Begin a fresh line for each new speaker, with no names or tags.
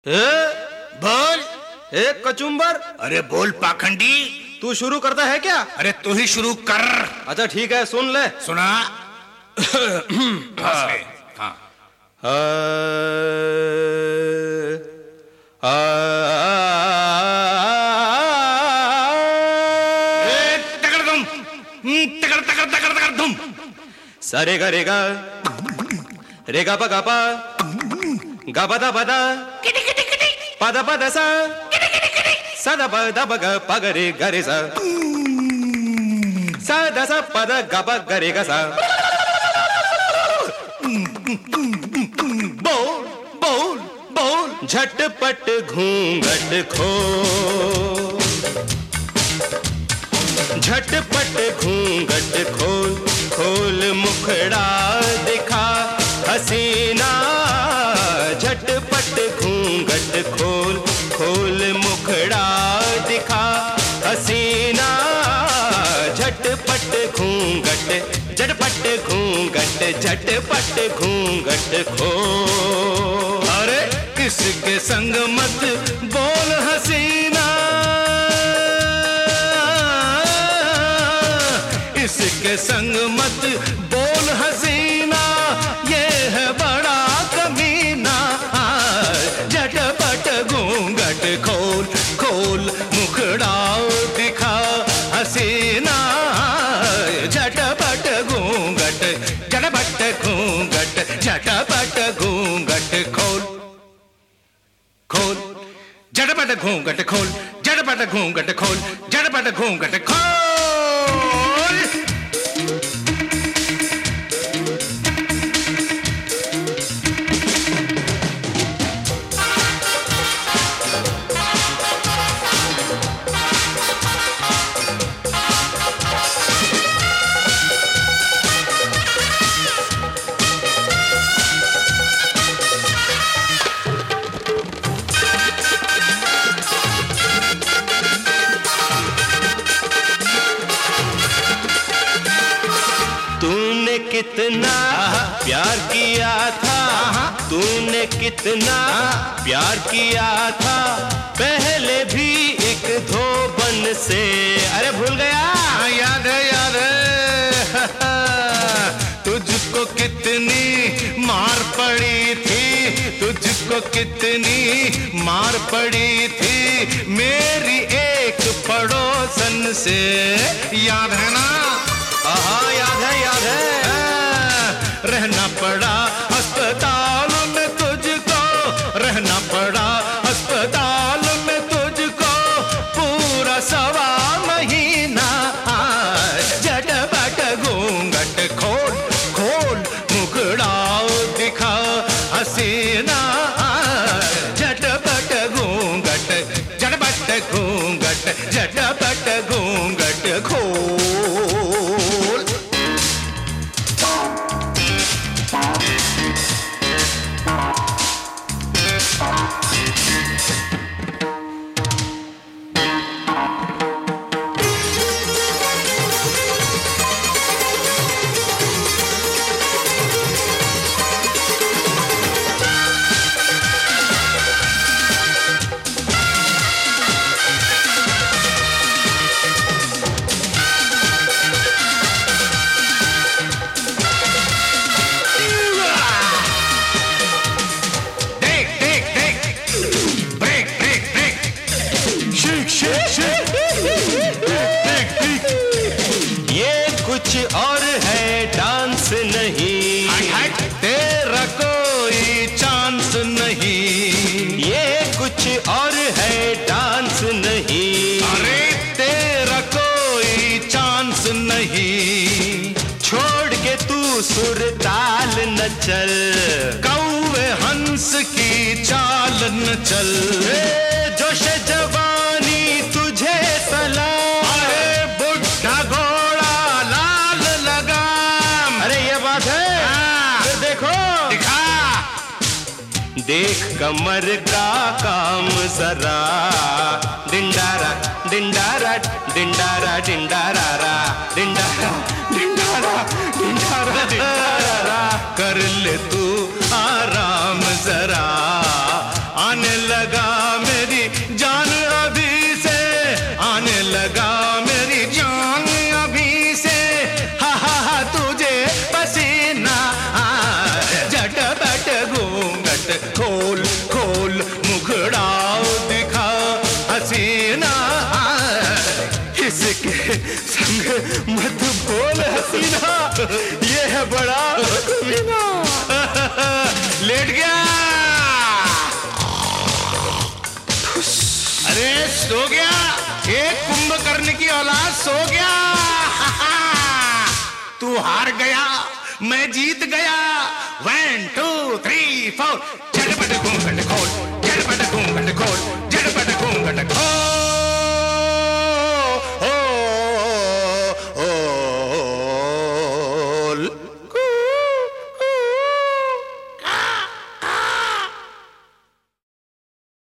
ए,
बोल।
एक कचुम्बर।
अरे बोल पाखंडी।
तू शुरू करता है क्या?
अरे तू ही शुरू कर।
अच्छा ठीक है, सुन ले।
सुना। हाँ। तगड़ तगड़ तगड़ तगड़ धुम।
सारे गा रेगा रेगा पा गा पा गा पदा पदा पदा पदा सा सदा पदा पगा पगा रे गा रे सा सदा सा पदा गा पा गा रे गा सा। बोल बोल बोल। झटपट घूंघट खो, झटपट घूंघट खोल, खोल मुखड़ा दिखा हसीना। झटपट घूंघट खोल, खोल मुखड़ा दिखा हसीना। झटपट घूंघट, झटपट घूंघट, झटपट घूंघट खोल।
अरे किसके संग मत बोल हसीना, इसके संग मत बोल हसीना, ये है बड़ा कमीना। झटपट घूंघट खोल, खोल मुखड़ा दिखा हसीना। झटपट घूंघट, झटपट घूंघट, झटपट घूंघट खोल, खोल। झटपट घूंघट खोल, झटपट घूंघट खोल, झटपट घूंघट खोल।
तूने कितना प्यार किया था, तूने कितना प्यार किया था पहले भी एक धोबन से। अरे भूल गया?
याद है, याद है। तुझको कितनी मार पड़ी थी, तुझको कितनी मार पड़ी थी मेरी एक पड़ोसन से। याद है ना?
हाँ याद है, याद है।
रहना पड़ा अस्पताल में तुझको, रहना पड़ा अस्पताल में तुझको पूरा 1.25 महीना। झटपट घूंघट खोल, खोल मुखड़ा दिखा हसीना। झटपट घूंघट, झटपट घूंघट, झटपट घूंघट खोल।
कुछ और है डांस नहीं,
तेरा कोई चांस नहीं।
ये कुछ और है डांस नहीं।
अरे तेरा कोई चांस नहीं।
छोड़ के तू सुरताल न चल,
कौवे हंस की चाल न चल।
जोश जवानी तुझे सलाम।
अरे बुढ़ा घोड़ा लाल लगाम।
अरे ये बात है। फिर देखो,
दिखा।
देख कमर का काम जरा। डिंडारा डिंडारा डिंडारा डिंडारा डिंडारा डिंडारा डिंडारा डिंडारा।
कर ले तू आराम जरा, आने लग खोल खोल मुखड़ा दिखा हसीना,
इसके संग मत बोल हसीना, ये है बड़ा कमीना।
लेट गया, अरे सो गया, एक कुंभकर्ण की औलाद सो गया। तू हार गया, मैं जीत गया। 1 2 3 4